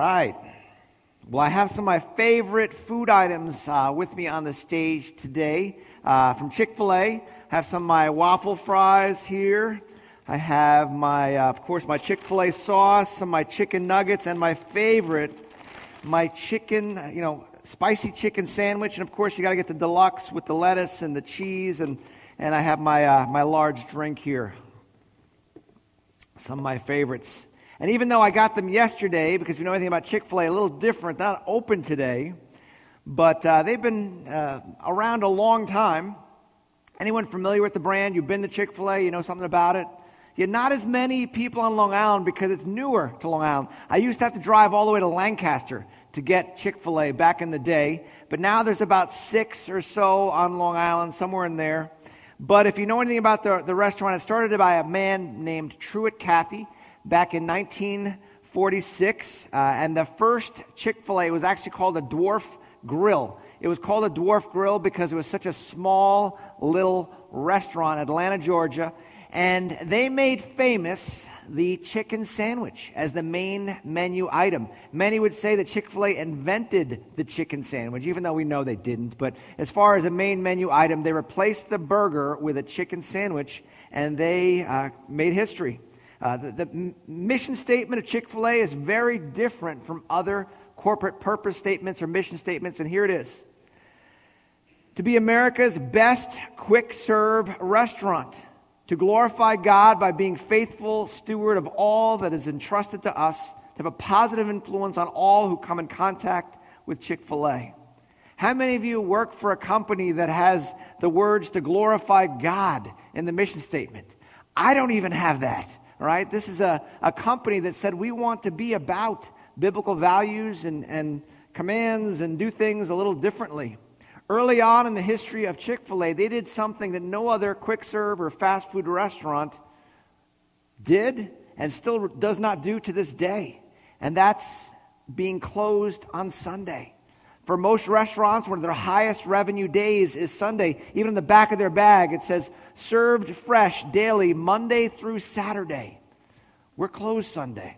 right. Well, I have some of my favorite food items with me on the stage today. From Chick-fil-A, I have some of my waffle fries here. I have of course, my Chick-fil-A sauce, some of my chicken nuggets, and my favorite, my chicken, spicy chicken sandwich. And of course, you got to get the deluxe with the lettuce and the cheese. And I have my large drink here. Some of my favorites. And even though I got them yesterday, because if you know anything about Chick-fil-A, a little different, they're not open today, but they've been around a long time. Anyone familiar with the brand? You've been to Chick-fil-A, you know something about it? Yeah, not as many people on Long Island because it's newer to Long Island. I used to have to drive all the way to Lancaster to get Chick-fil-A back in the day, but now there's about 6 or so on Long Island, somewhere in there. But if you know anything about the restaurant, it started by a man named Truett Cathy back in 1946, and the first Chick-fil-A was actually called a Dwarf Grill. It was called a Dwarf Grill because it was such a small little restaurant in Atlanta, Georgia, and they made famous the chicken sandwich as the main menu item. Many would say that Chick-fil-A invented the chicken sandwich, even though we know they didn't. But as far as a main menu item, they replaced the burger with a chicken sandwich, and they made history. The mission statement of Chick-fil-A is very different from other corporate purpose statements or mission statements, and here it is. To be America's best quick-serve restaurant, to glorify God by being faithful steward of all that is entrusted to us, to have a positive influence on all who come in contact with Chick-fil-A. How many of you work for a company that has the words to glorify God in the mission statement? I don't even have that. All right, this is a company that said we want to be about biblical values and commands and do things a little differently. Early on in the history of Chick-fil-A, they did something that no other quick serve or fast food restaurant did and still does not do to this day. And that's being closed on Sunday. For most restaurants, one of their highest revenue days is Sunday. Even in the back of their bag, it says, served fresh daily, Monday through Saturday. We're closed Sunday.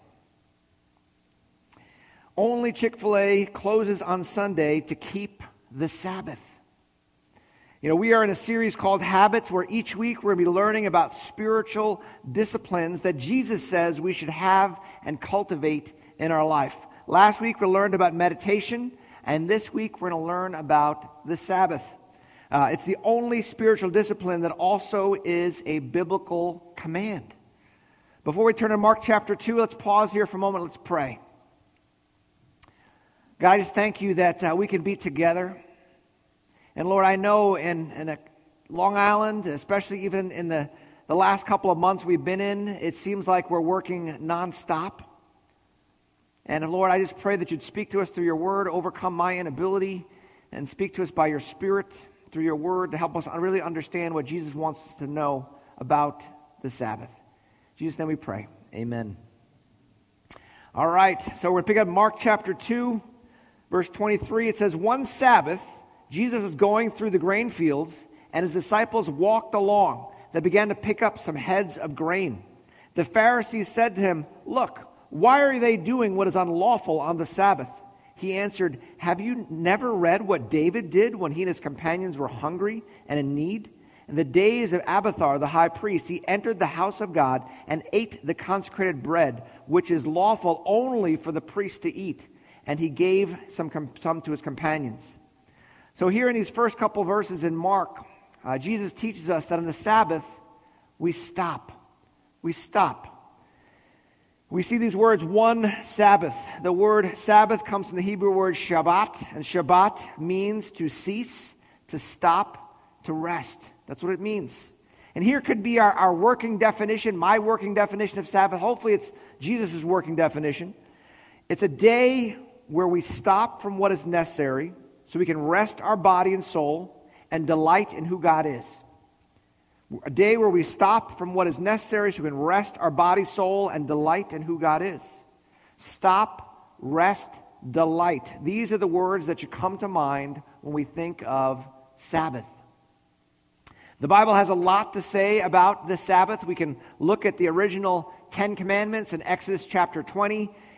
Only Chick-fil-A closes on Sunday to keep the Sabbath. We are in a series called Habits, where each week we're going to be learning about spiritual disciplines that Jesus says we should have and cultivate in our life. Last week we learned about meditation. And this week, we're going to learn about the Sabbath. It's the only spiritual discipline that also is a biblical command. Before we turn to Mark chapter 2, let's pause here for a moment. Let's pray. God, I just thank you that we can be together. And Lord, I know in Long Island, especially even in the last couple of months we've been in, it seems like we're working nonstop. And Lord, I just pray that you'd speak to us through your word, overcome my inability, and speak to us by your Spirit through your word to help us really understand what Jesus wants us to know about the Sabbath. In Jesus' name we pray. Amen. All right, so we're going to pick up Mark chapter 2, verse 23. It says, one Sabbath, Jesus was going through the grain fields, and his disciples walked along. They began to pick up some heads of grain. The Pharisees said to him, look, why are they doing what is unlawful on the Sabbath? He answered, have you never read what David did when he and his companions were hungry and in need? In the days of Abiathar the high priest, he entered the house of God and ate the consecrated bread, which is lawful only for the priest to eat. And he gave some to his companions. So here in these first couple verses in Mark, Jesus teaches us that on the Sabbath, we stop. We stop. We see these words, one Sabbath. The word Sabbath comes from the Hebrew word Shabbat, and Shabbat means to cease, to stop, to rest. That's what it means. And here could be our working definition, my working definition of Sabbath. Hopefully it's Jesus' working definition. It's a day where we stop from what is necessary so we can rest our body and soul and delight in who God is. A day where we stop from what is necessary so we can rest our body, soul, and delight in who God is. Stop, rest, delight. These are the words that should come to mind when we think of Sabbath. The Bible has a lot to say about the Sabbath. We can look at the original 10 Commandments in Exodus chapter 20,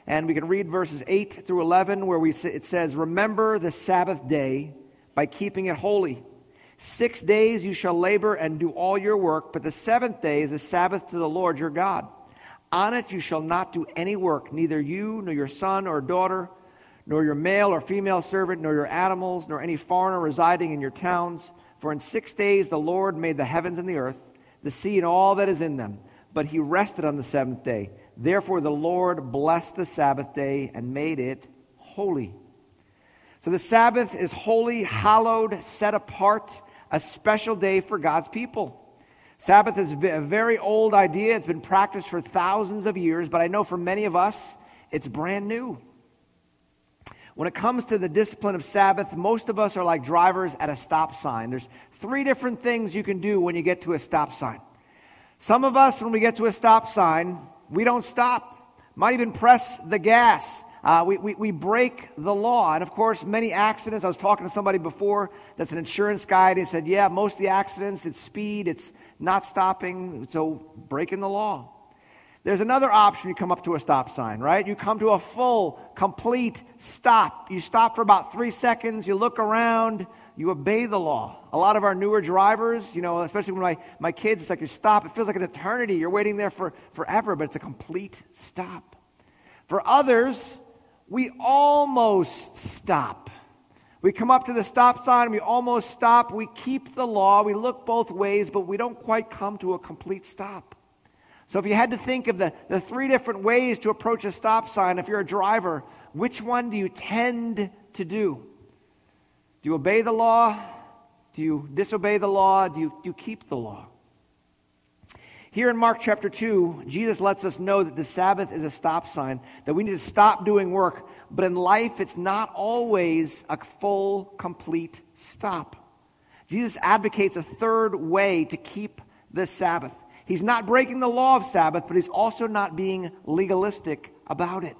And we can read verses 8 through 11 where it says, "Remember the Sabbath day by keeping it holy. 6 days you shall labor and do all your work, but the seventh day is a Sabbath to the Lord your God. On it you shall not do any work, neither you, nor your son or daughter, nor your male or female servant, nor your animals, nor any foreigner residing in your towns. For in 6 days the Lord made the heavens and the earth, the sea and all that is in them. But he rested on the seventh day. Therefore the Lord blessed the Sabbath day and made it holy." So the Sabbath is holy, hallowed, set apart, a special day for God's people. Sabbath is a very old idea. It's been practiced for thousands of years, but I know for many of us, it's brand new. When it comes to the discipline of Sabbath, most of us are like drivers at a stop sign. There's 3 different things you can do when you get to a stop sign. Some of us, when we get to a stop sign, we don't stop. Might even press the gas. We break the law. And of course, many accidents. I was talking to somebody before that's an insurance guy, and he said, yeah, most of the accidents, it's speed, it's not stopping, so breaking the law. There's another option. You come up to a stop sign, right? You come to a full, complete stop. You stop for about 3 seconds. You look around. You obey the law. A lot of our newer drivers, especially when my kids, it's like you stop. It feels like an eternity. You're waiting there for forever, but it's a complete stop. For others, we almost stop. We come up to the stop sign, we almost stop. We keep the law. We look both ways, but we don't quite come to a complete stop. So if you had to think of the 3 different ways to approach a stop sign, if you're a driver, which one do you tend to do? Do you obey the law? Do you disobey the law? Do you keep the law? Here in Mark chapter 2, Jesus lets us know that the Sabbath is a stop sign, that we need to stop doing work. But in life, it's not always a full, complete stop. Jesus advocates a 3rd way to keep the Sabbath. He's not breaking the law of Sabbath, but he's also not being legalistic about it.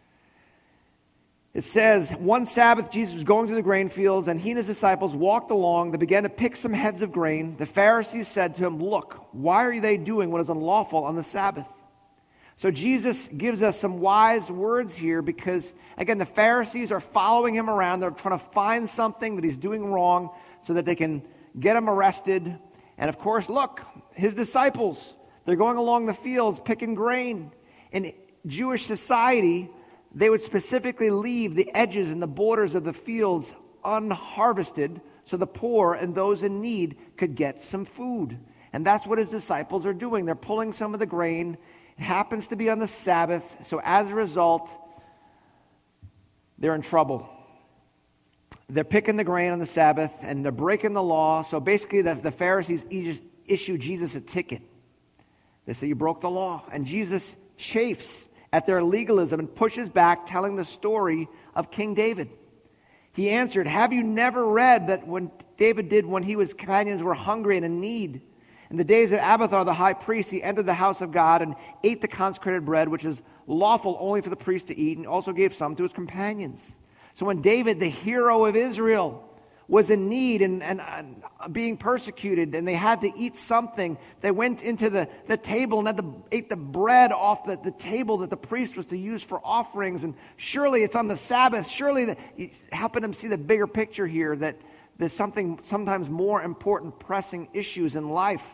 It says, one Sabbath, Jesus was going through the grain fields, and he and his disciples walked along. They began to pick some heads of grain. The Pharisees said to him, "Look, why are they doing what is unlawful on the Sabbath?" So Jesus gives us some wise words here because, again, the Pharisees are following him around. They're trying to find something that he's doing wrong so that they can get him arrested. And, of course, look, his disciples, they're going along the fields picking grain. In Jewish society, they would specifically leave the edges and the borders of the fields unharvested so the poor and those in need could get some food. And that's what his disciples are doing. They're pulling some of the grain. It happens to be on the Sabbath, so as a result, they're in trouble. They're picking the grain on the Sabbath, and they're breaking the law. So basically, the Pharisees issue Jesus a ticket. They say, "You broke the law." And Jesus chafes at their legalism and pushes back, telling the story of King David. He answered, "Have you never read that when David did when his companions were hungry and in need? In the days of Abiathar the high priest, he entered the house of God and ate the consecrated bread, which is lawful only for the priest to eat, and also gave some to his companions." So when David, the hero of Israel, was in need and being persecuted, and they had to eat something, they went into the table and ate the bread off the table that the priest was to use for offerings. And surely it's on the Sabbath. Surely it's helping them see the bigger picture here, that there's something sometimes more important, pressing issues in life.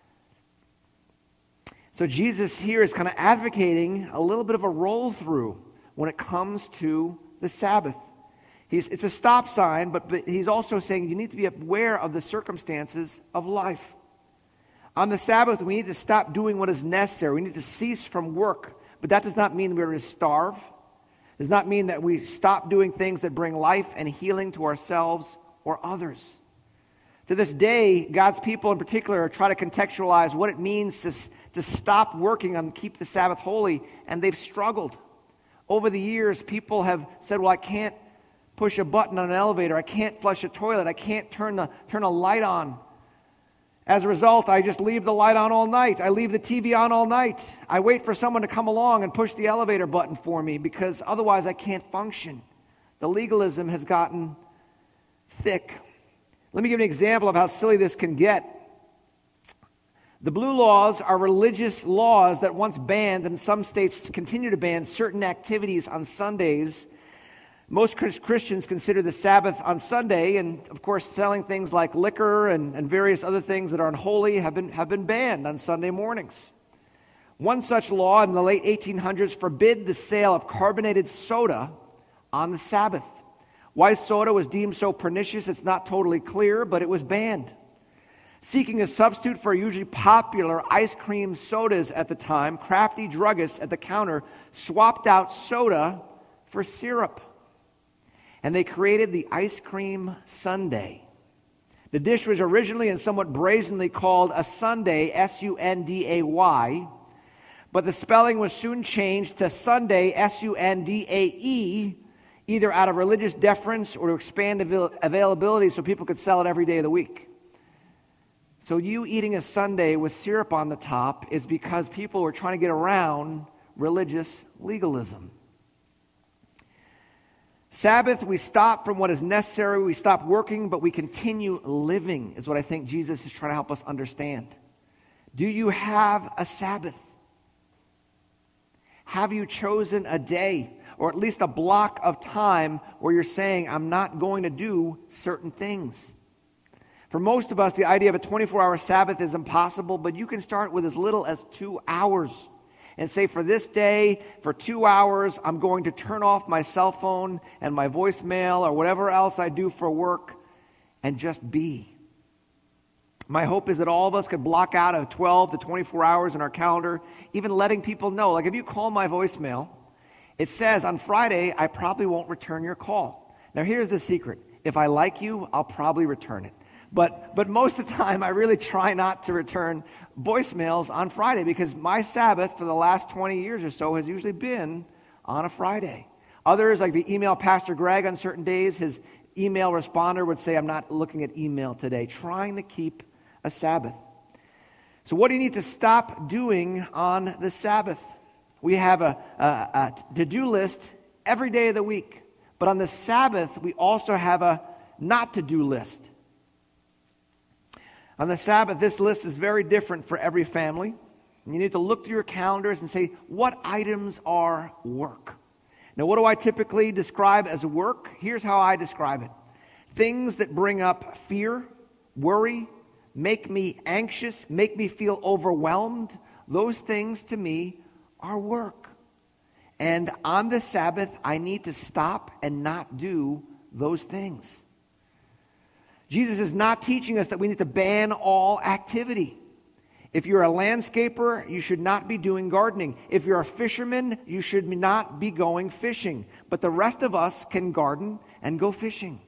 So Jesus here is kind of advocating a little bit of a roll-through when it comes to the Sabbath. It's a stop sign, but he's also saying you need to be aware of the circumstances of life. On the Sabbath, we need to stop doing what is necessary. We need to cease from work. But that does not mean we're to starve. It does not mean that we stop doing things that bring life and healing to ourselves or others. To this day, God's people in particular try to contextualize what it means to stop working and keep the Sabbath holy, and they've struggled. Over the years, people have said, well, I can't push a button on an elevator. I can't flush a toilet. I can't turn a light on. As a result, I just leave the light on all night. I leave the TV on all night. I wait for someone to come along and push the elevator button for me because otherwise I can't function. The legalism has gotten thick. Let me give an example of how silly this can get. The blue laws are religious laws that once banned, and some states continue to ban certain activities on Sundays. Most Christians consider the Sabbath on Sunday, and of course selling things like liquor and various other things that are unholy have been banned on Sunday mornings. One such law in the late 1800s forbid the sale of carbonated soda on the Sabbath. Why soda was deemed so pernicious, it's not totally clear, but it was banned. Seeking a substitute for usually popular ice cream sodas at the time, crafty druggists at the counter swapped out soda for syrup. And they created the ice cream sundae. The dish was originally and somewhat brazenly called a sundae, S-U-N-D-A-Y, but the spelling was soon changed to Sunday, S-U-N-D-A-E, either out of religious deference or to expand availability so people could sell it every day of the week. So you eating a sundae with syrup on the top is because people were trying to get around religious legalism. Sabbath, we stop from what is necessary, we stop working, but we continue living, is what I think Jesus is trying to help us understand. Do you have a Sabbath? Have you chosen a day, or at least a block of time where you're saying, I'm not going to do certain things? For most of us, the idea of a 24-hour Sabbath is impossible, but you can start with as little as 2 hours and say, for this day, for 2 hours, I'm going to turn off my cell phone and my voicemail or whatever else I do for work and just be. My hope is that all of us could block out of 12 to 24 hours in our calendar, even letting people know. Like if you call my voicemail, it says on Friday, I probably won't return your call. Now here's the secret. If I like you, I'll probably return it. But most of the time, I really try not to return voicemails on Friday because my Sabbath for the last 20 years or so has usually been on a Friday. Others, like the email Pastor Greg on certain days, his email responder would say, I'm not looking at email today, trying to keep a Sabbath. So what do you need to stop doing on the Sabbath? We have a to-do list every day of the week. But on the Sabbath, we also have a not-to-do list. On the Sabbath, this list is very different for every family. And you need to look through your calendars and say, what items are work? Now, what do I typically describe as work? Here's how I describe it. Things that bring up fear, worry, make me anxious, make me feel overwhelmed, those things to me are work. And on the Sabbath, I need to stop and not do those things. Jesus is not teaching us that we need to ban all activity. If you're a landscaper, you should not be doing gardening. If you're a fisherman, you should not be going fishing. But the rest of us can garden and go fishing.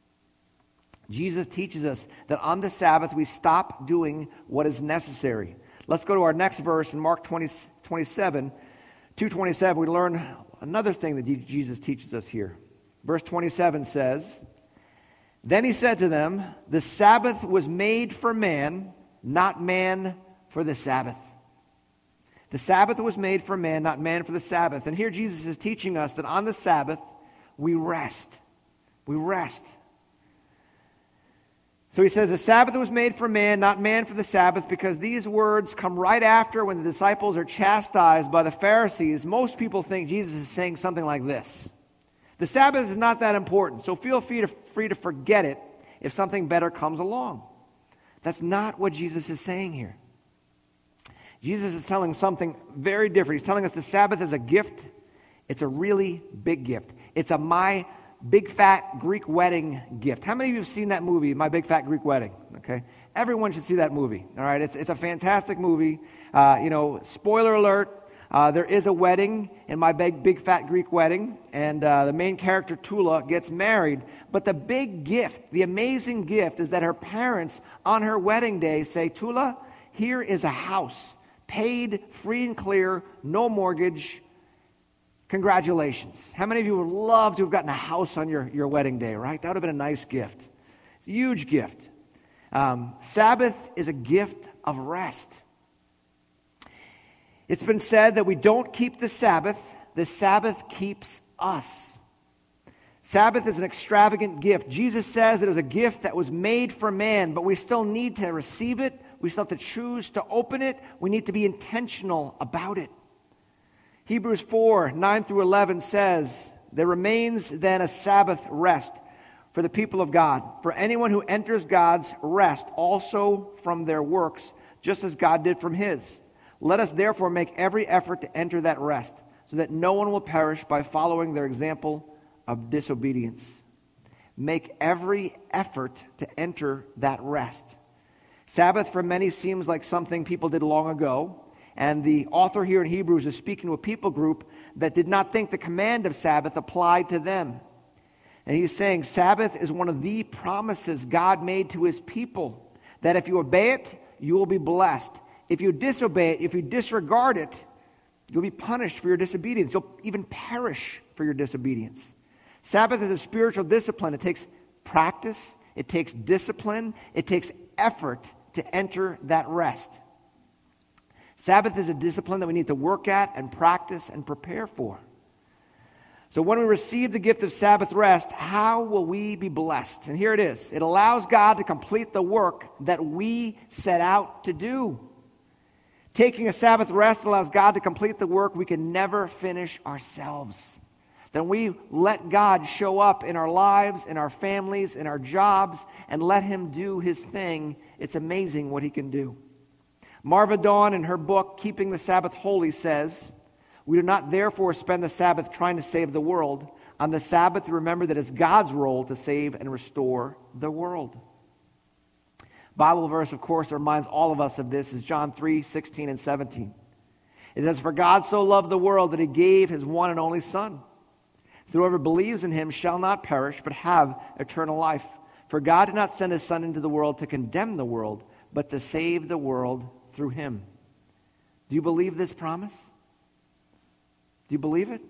Jesus teaches us that on the Sabbath, we stop doing what is necessary. Let's go to our next verse in Mark 2:27. We learn another thing that Jesus teaches us here. Verse 27 says, Then he said to them, the Sabbath was made for man, not man for the Sabbath. The Sabbath was made for man, not man for the Sabbath. And here Jesus is teaching us that on the Sabbath, we rest. We rest. So he says, the Sabbath was made for man, not man for the Sabbath, because these words come right after when the disciples are chastised by the Pharisees. Most people think Jesus is saying something like this. The Sabbath is not that important, so feel free to forget it if something better comes along. That's not what Jesus is saying here. Jesus is telling something very different. He's telling us the Sabbath is a gift. It's a really big gift. It's a My Big Fat Greek Wedding gift. How many of you have seen that movie, My Big Fat Greek Wedding? Okay, everyone should see that movie. All right, it's a fantastic movie. Spoiler alert. There is a wedding in My Big Fat Greek Wedding, and the main character, Tula, gets married. But the big gift, the amazing gift, is that her parents, on her wedding day, say, Tula, here is a house, paid, free and clear, no mortgage. Congratulations. How many of you would love to have gotten a house on your wedding day, right? That would have been a nice gift. It's a huge gift. Sabbath is a gift of rest. It's been said that we don't keep the Sabbath keeps us. Sabbath is an extravagant gift. Jesus says that it was a gift that was made for man, but we still need to receive it. We still have to choose to open it. We need to be intentional about it. Hebrews 4, 9 through 11 says, "There remains then a Sabbath rest for the people of God. For anyone who enters God's rest also from their works, just as God did from his. Let us therefore make every effort to enter that rest, so that no one will perish by following their example of disobedience." Make every effort to enter that rest. Sabbath for many seems like something people did long ago. And the author here in Hebrews is speaking to a people group that did not think the command of Sabbath applied to them. And he's saying Sabbath is one of the promises God made to his people, that if you obey it, you will be blessed. If you disobey it, if you disregard it, you'll be punished for your disobedience. You'll even perish for your disobedience. Sabbath is a spiritual discipline. It takes practice, it takes discipline, it takes effort to enter that rest. Sabbath is a discipline that we need to work at and practice and prepare for. So when we receive the gift of Sabbath rest, how will we be blessed? And here it is. It allows God to complete the work that we set out to do. Taking a Sabbath rest allows God to complete the work we can never finish ourselves. Then we let God show up in our lives, in our families, in our jobs, and let him do his thing. It's amazing what he can do. Marva Dawn, in her book, Keeping the Sabbath Holy, says, "We do not therefore spend the Sabbath trying to save the world. On the Sabbath, remember that it's God's role to save and restore the world." Bible verse, of course, that reminds all of us of this is John 3, 16 and 17. It says, "For God so loved the world that he gave his one and only Son. Whoever believes in him shall not perish, but have eternal life. For God did not send his Son into the world to condemn the world, but to save the world through him." Do you believe this promise? Do you believe it?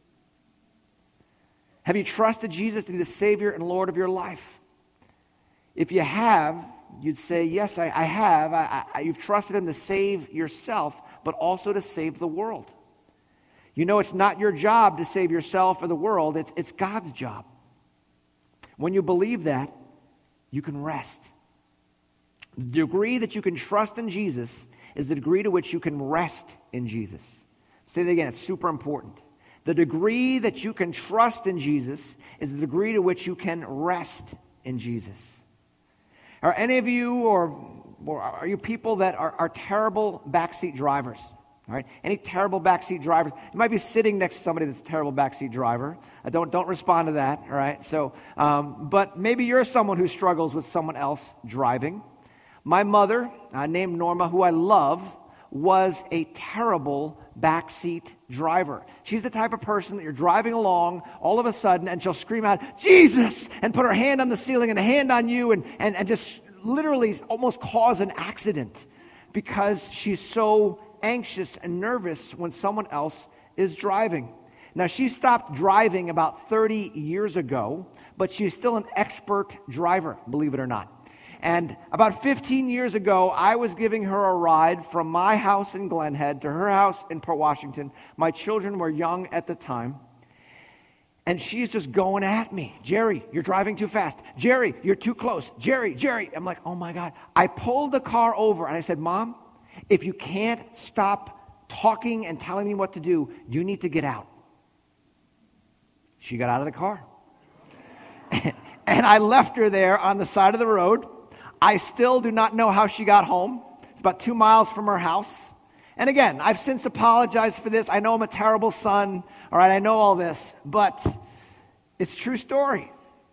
Have you trusted Jesus to be the Savior and Lord of your life? If you have, you'd say, yes, I have. You've trusted him to save yourself, but also to save the world. You know it's not your job to save yourself or the world. It's God's job. When you believe that, you can rest. The degree that you can trust in Jesus is the degree to which you can rest in Jesus. Say that again, it's super important. The degree that you can trust in Jesus is the degree to which you can rest in Jesus. Are any of you, or are you people that are terrible backseat drivers? All right, any terrible backseat drivers? You might be sitting next to somebody that's a terrible backseat driver. Don't respond to that. All right. So, but maybe you're someone who struggles with someone else driving. My mother, named Norma, who I love, was a terrible backseat driver. She's the type of person that you're driving along all of a sudden, and she'll scream out, "Jesus!" and put her hand on the ceiling and a hand on you, and just literally almost cause an accident because she's so anxious and nervous when someone else is driving. Now, she stopped driving about 30 years ago, but she's still an expert driver, believe it or not. And about 15 years ago, I was giving her a ride from my house in Glen Head to her house in Port Washington. My children were young at the time. And she's just going at me. "Jerry, you're driving too fast. Jerry, you're too close. Jerry." I'm like, oh my God. I pulled the car over and I said, "Mom, if you can't stop talking and telling me what to do, you need to get out." She got out of the car. And I left her there on the side of the road. I still do not know how she got home. It's about 2 miles from her house. And again, I've since apologized for this. I know I'm a terrible son. All right, I know all this. But it's a true story.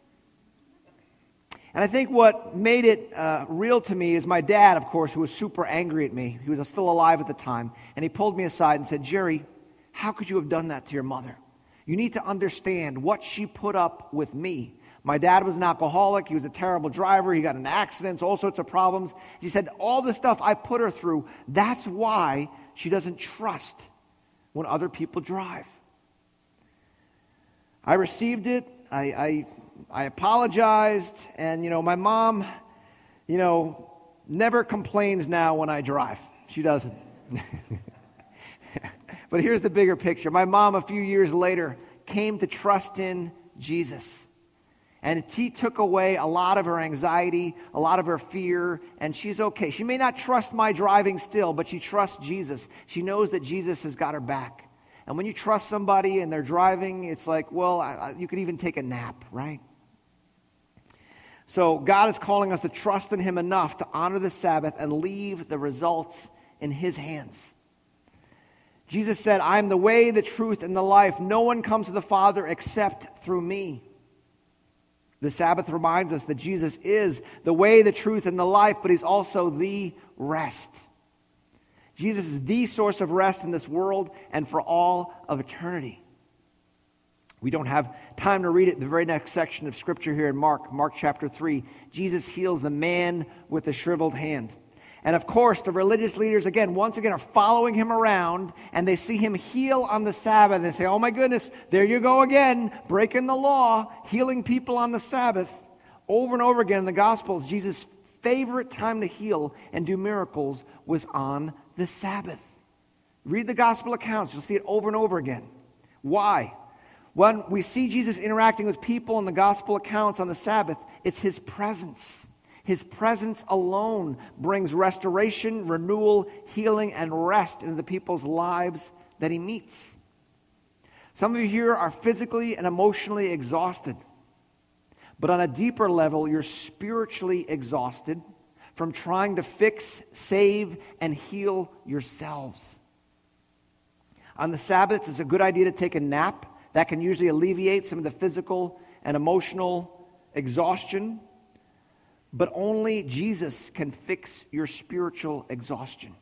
And I think what made it real to me is my dad, of course, who was super angry at me. He was still alive at the time. And he pulled me aside and said, "Jerry, how could you have done that to your mother? You need to understand what she put up with me." My dad was an alcoholic. He was a terrible driver. He got in accidents, all sorts of problems. He said, all the stuff I put her through, that's why she doesn't trust when other people drive. I received it. I apologized. And, my mom, never complains now when I drive. She doesn't. But here's the bigger picture. My mom, a few years later, came to trust in Jesus. And he took away a lot of her anxiety, a lot of her fear, and she's okay. She may not trust my driving still, but she trusts Jesus. She knows that Jesus has got her back. And when you trust somebody and they're driving, it's like, well, you could even take a nap, right? So God is calling us to trust in him enough to honor the Sabbath and leave the results in his hands. Jesus said, I am the way, the truth, and the life. No one comes to the Father except through me. The Sabbath reminds us that Jesus is the way, the truth, and the life, but he's also the rest. Jesus is the source of rest in this world and for all of eternity. We don't have time to read it in the very next section of Scripture here in Mark chapter 3. Jesus heals the man with the shriveled hand. And of course, the religious leaders, once again, are following him around, and they see him heal on the Sabbath. They say, oh my goodness, there you go again, breaking the law, healing people on the Sabbath. Over and over again in the Gospels, Jesus' favorite time to heal and do miracles was on the Sabbath. Read the Gospel accounts, you'll see it over and over again. Why? When we see Jesus interacting with people in the Gospel accounts on the Sabbath, it's his presence. His presence alone brings restoration, renewal, healing, and rest into the people's lives that he meets. Some of you here are physically and emotionally exhausted. But on a deeper level, you're spiritually exhausted from trying to fix, save, and heal yourselves. On the Sabbath, it's a good idea to take a nap. That can usually alleviate some of the physical and emotional exhaustion. But only Jesus can fix your spiritual exhaustion.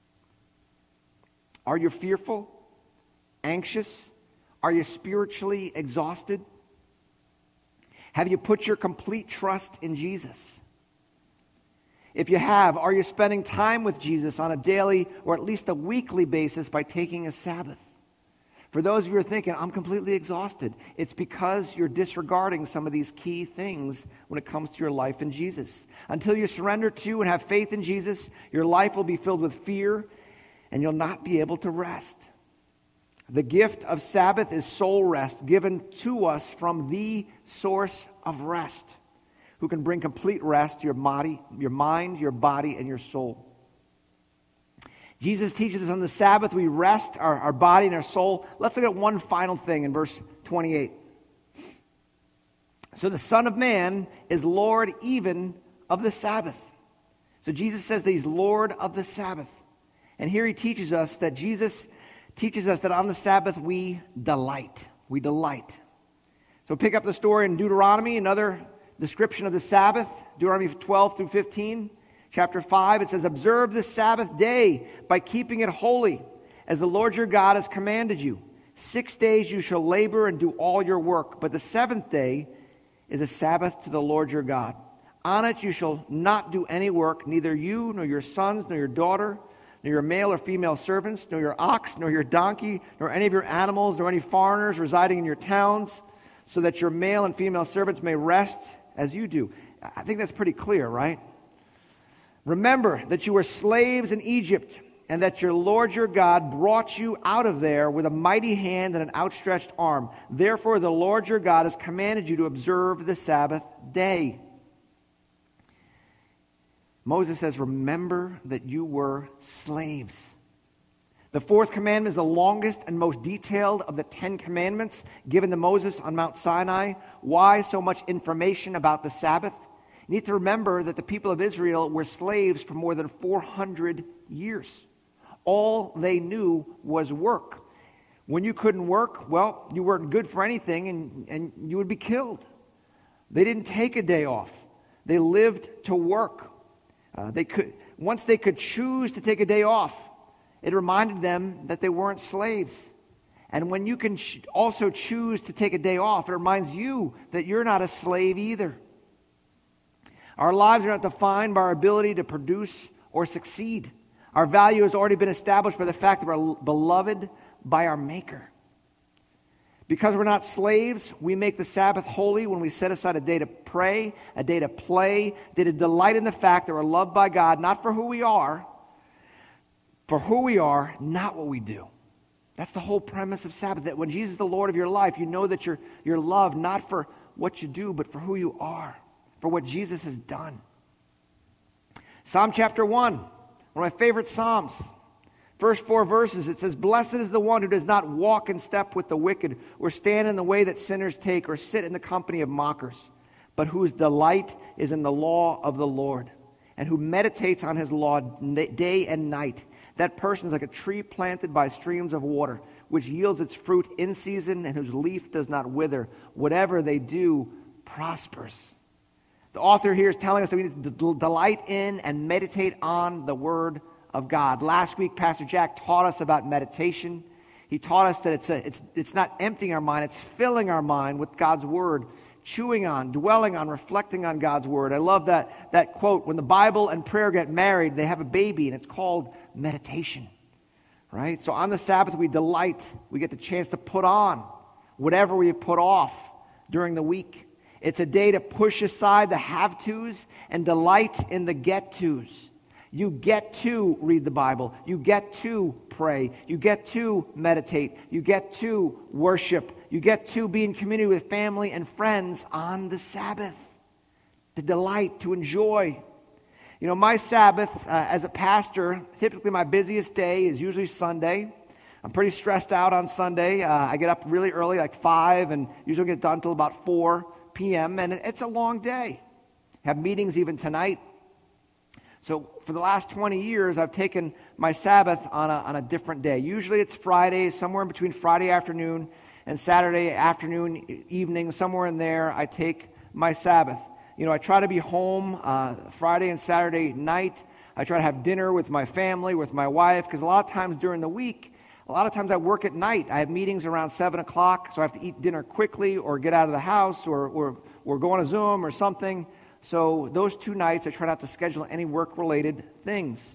Are you fearful? Anxious? Are you spiritually exhausted? Have you put your complete trust in Jesus? If you have, are you spending time with Jesus on a daily or at least a weekly basis by taking a Sabbath? For those of you who are thinking, I'm completely exhausted, it's because you're disregarding some of these key things when it comes to your life in Jesus. Until you surrender to and have faith in Jesus, your life will be filled with fear and you'll not be able to rest. The gift of Sabbath is soul rest given to us from the source of rest, who can bring complete rest to your body, your mind, your body, and your soul. Jesus teaches us on the Sabbath we rest our body and our soul. Let's look at one final thing in verse 28. So the Son of Man is Lord even of the Sabbath. So Jesus says that he's Lord of the Sabbath. And here he teaches us that Jesus teaches us that on the Sabbath we delight. We delight. So pick up the story in Deuteronomy, another description of the Sabbath, Deuteronomy 12 through 15. Chapter 5, it says, observe the Sabbath day by keeping it holy, as the Lord your God has commanded you. 6 days you shall labor and do all your work, but the seventh day is a Sabbath to the Lord your God. On it you shall not do any work, neither you, nor your sons, nor your daughter, nor your male or female servants, nor your ox, nor your donkey, nor any of your animals, nor any foreigners residing in your towns, so that your male and female servants may rest as you do. I think that's pretty clear, right? Remember that you were slaves in Egypt, and that your Lord your God brought you out of there with a mighty hand and an outstretched arm. Therefore the Lord your God has commanded you to observe the Sabbath day. Moses says, remember that you were slaves. The fourth commandment is the longest and most detailed of the 10 commandments given to Moses on Mount Sinai. Why so much information about the Sabbath? You need to remember that the people of Israel were slaves for more than 400 years. All they knew was work. When you couldn't work, well, you weren't good for anything and you would be killed. They didn't take a day off. They lived to work. Once they could choose to take a day off, it reminded them that they weren't slaves. And when you can also choose to take a day off, it reminds you that you're not a slave either. Our lives are not defined by our ability to produce or succeed. Our value has already been established by the fact that we're beloved by our Maker. Because we're not slaves, we make the Sabbath holy when we set aside a day to pray, a day to play, a day to delight in the fact that we're loved by God, not for who we are, not what we do. That's the whole premise of Sabbath, that when Jesus is the Lord of your life, you know that you're loved not for what you do, but for who you are, for what Jesus has done. Psalm chapter 1, one of my favorite Psalms. First 4 verses, it says, "Blessed is the one who does not walk in step with the wicked, or stand in the way that sinners take, or sit in the company of mockers, but whose delight is in the law of the Lord, and who meditates on his law day and night. That person is like a tree planted by streams of water, which yields its fruit in season, and whose leaf does not wither. Whatever they do prospers." The author here is telling us that we need to delight in and meditate on the Word of God. Last week, Pastor Jack taught us about meditation. He taught us that it's not emptying our mind, it's filling our mind with God's Word, chewing on, dwelling on, reflecting on God's Word. I love that quote, when the Bible and prayer get married, they have a baby, and it's called meditation. Right? So on the Sabbath, we delight. We get the chance to put on whatever we have put off during the week. It's a day to push aside the have-tos and delight in the get-tos. You get to read the Bible. You get to pray. You get to meditate. You get to worship. You get to be in community with family and friends on the Sabbath. To delight, to enjoy. You know, my Sabbath as a pastor, typically my busiest day is usually Sunday. I'm pretty stressed out on Sunday. I get up really early, like 5, and usually get done until about 4 p.m., and it's a long day. Have meetings even tonight. So for the last 20 years, I've taken my Sabbath on a different day. Usually it's Friday, somewhere in between Friday afternoon and Saturday afternoon, evening, somewhere in there, I take my Sabbath. You know, I try to be home Friday and Saturday night. I try to have dinner with my family, with my wife, because a lot of times during the week, a lot of times I work at night. I have meetings around 7 o'clock, so I have to eat dinner quickly or get out of the house or go on a Zoom or something. So those 2 nights, I try not to schedule any work-related things.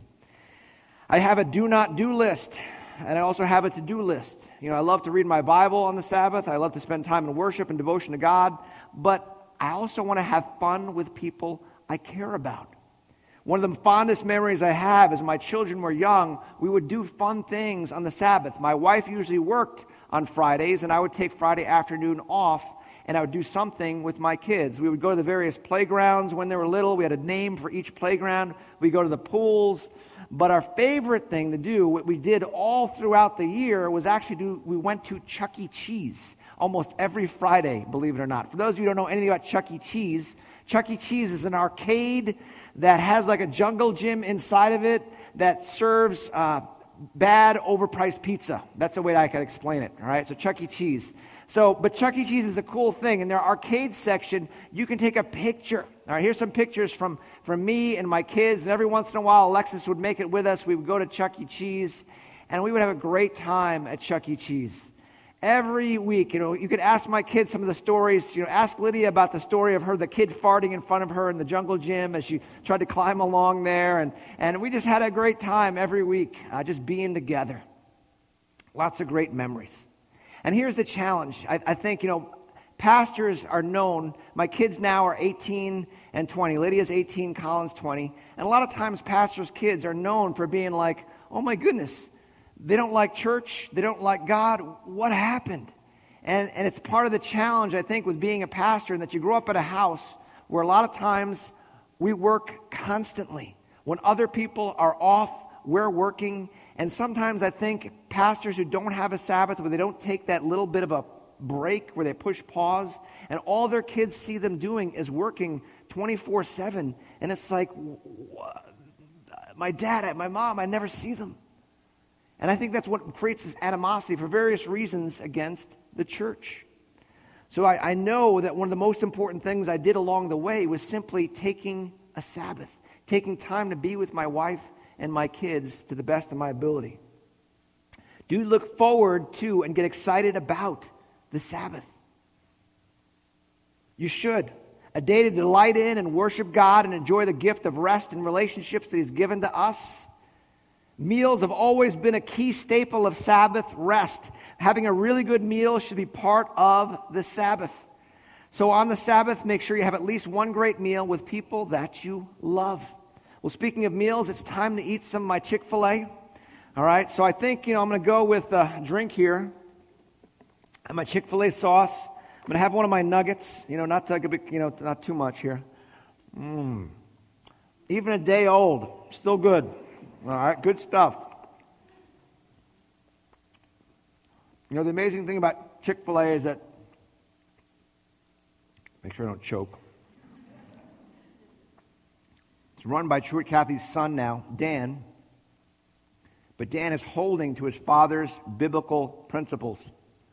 I have a do-not-do list, and I also have a to-do list. You know, I love to read my Bible on the Sabbath. I love to spend time in worship and devotion to God, but I also want to have fun with people I care about. One of the fondest memories I have is when my children were young, we would do fun things on the Sabbath. My wife usually worked on Fridays, and I would take Friday afternoon off, and I would do something with my kids. We would go to the various playgrounds when they were little. We had a name for each playground. We'd go to the pools. But our favorite thing to do, what we did all throughout the year, was we went to Chuck E. Cheese almost every Friday, believe it or not. For those of you who don't know anything about Chuck E. Cheese is an arcade that has like a jungle gym inside of it that serves bad, overpriced pizza. That's the way I can explain it, all right? So Chuck E. Cheese. But Chuck E. Cheese is a cool thing. In their arcade section, you can take a picture. All right, here's some pictures from me and my kids. And every once in a while, Alexis would make it with us. We would go to Chuck E. Cheese, and we would have a great time at Chuck E. Cheese. Every week, you know, you could ask my kids some of the stories. You know, ask Lydia about the story of the kid farting in front of her in the jungle gym as she tried to climb along there. And we just had a great time every week, just being together. Lots of great memories. And here's the challenge. I think, you know, pastors are known. My kids now are 18 and 20. Lydia's 18, Colin's 20. And a lot of times pastors' kids are known for being like, oh my goodness, they don't like church. They don't like God. What happened? And it's part of the challenge, I think, with being a pastor, and that you grow up in a house where a lot of times we work constantly. When other people are off, we're working. And sometimes I think pastors who don't have a Sabbath, where they don't take that little bit of a break, where they push pause, and all their kids see them doing is working 24/7. And it's like, my dad, my mom, I never see them. And I think that's what creates this animosity for various reasons against the church. So I know that one of the most important things I did along the way was simply taking a Sabbath, taking time to be with my wife and my kids to the best of my ability. Do look forward to and get excited about the Sabbath. You should. A day to delight in and worship God and enjoy the gift of rest and relationships that He's given to us. Meals have always been a key staple of Sabbath rest. Having a really good meal should be part of the Sabbath. So on the Sabbath, make sure you have at least one great meal with people that you love. Well, speaking of meals, it's time to eat some of my Chick-fil-A. All right, so I think, I'm going to go with a drink here. And my Chick-fil-A sauce. I'm going to have one of my nuggets, not not too much here. Even a day old, still good. All right, good stuff. The amazing thing about Chick-fil-A is that, make sure I don't choke. It's run by Truett Cathy's son now, Dan. But Dan is holding to his father's biblical principles.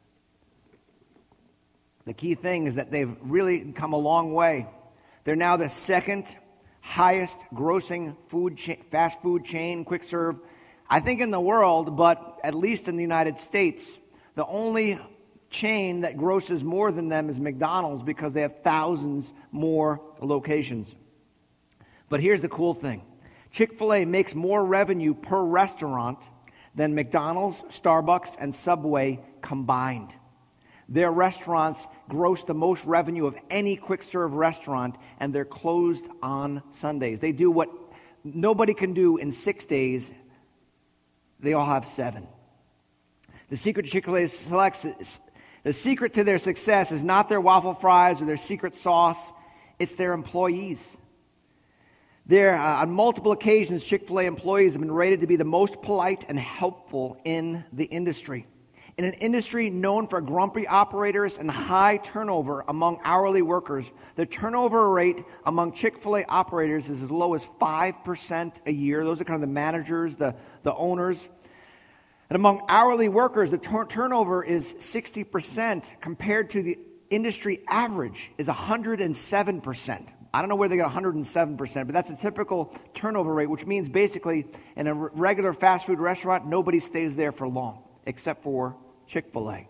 The key thing is that they've really come a long way. They're now the second highest grossing fast food chain, quick serve, I think in the world, but at least in the United States. The only chain that grosses more than them is McDonald's because they have thousands more locations. But here's the cool thing. Chick-fil-A makes more revenue per restaurant than McDonald's, Starbucks, and Subway combined. Their restaurants gross the most revenue of any quick-serve restaurant, and they're closed on Sundays. They do what nobody can do in 6 days. They all have 7. The secret to Chick-fil-A the secret to their success is not their waffle fries or their secret sauce. It's their employees. On multiple occasions, Chick-fil-A employees have been rated to be the most polite and helpful in the industry. In an industry known for grumpy operators and high turnover among hourly workers, the turnover rate among Chick-fil-A operators is as low as 5% a year. Those are kind of the managers, the owners. And among hourly workers, the turnover is 60% compared to the industry average is 107%. I don't know where they get 107%, but that's a typical turnover rate, which means basically in a regular fast food restaurant, nobody stays there for long, except for Chick-fil-A.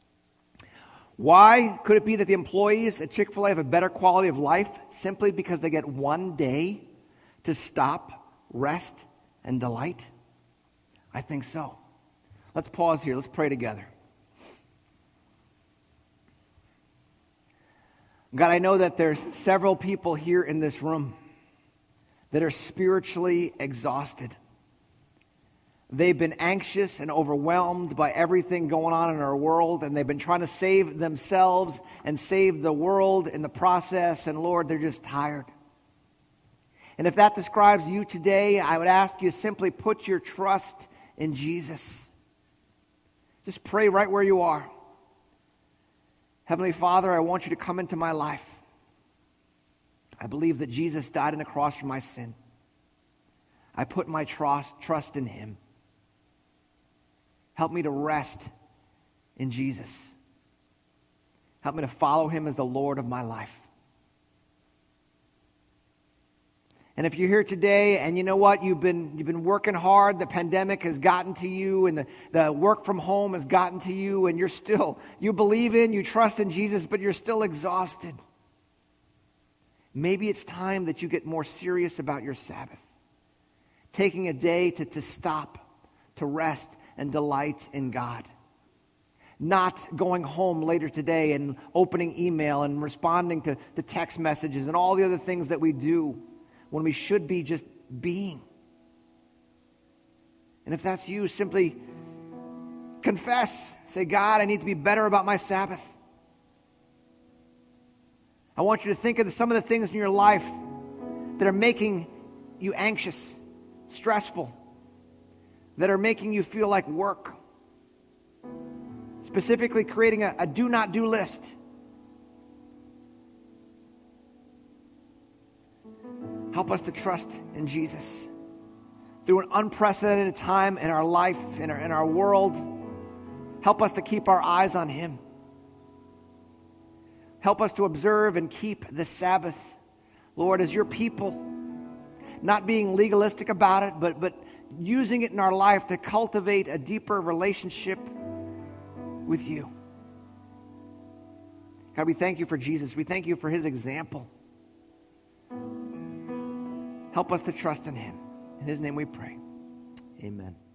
Why could it be that the employees at Chick-fil-A have a better quality of life? Simply because they get one day to stop, rest, and delight? I think so. Let's pause here. Let's pray together. God, I know that there's several people here in this room that are spiritually exhausted. They've been anxious and overwhelmed by everything going on in our world, and they've been trying to save themselves and save the world in the process, and Lord, they're just tired. And if that describes you today, I would ask you simply put your trust in Jesus. Just pray right where you are. Heavenly Father, I want you to come into my life. I believe that Jesus died on the cross for my sin. I put my trust in him. Help me to rest in Jesus. Help me to follow him as the Lord of my life. And if you're here today and you know what, you've been working hard, the pandemic has gotten to you and the work from home has gotten to you, and you believe in, you trust in Jesus, but you're still exhausted. Maybe it's time that you get more serious about your Sabbath. Taking a day to stop, to rest and delight in God. Not going home later today and opening email and responding to the text messages and all the other things that we do when we should be just being. And if that's you, simply confess. Say, God, I need to be better about my Sabbath. I want you to think of some of the things in your life that are making you anxious, stressful, that are making you feel like work. Specifically creating a do not do list. Help us to trust in Jesus. Through an unprecedented time in our life, in our world, help us to keep our eyes on him. Help us to observe and keep the Sabbath, Lord, as your people. Not being legalistic about it, but using it in our life to cultivate a deeper relationship with you. God, we thank you for Jesus. We thank you for his example. Help us to trust in him. In his name we pray. Amen.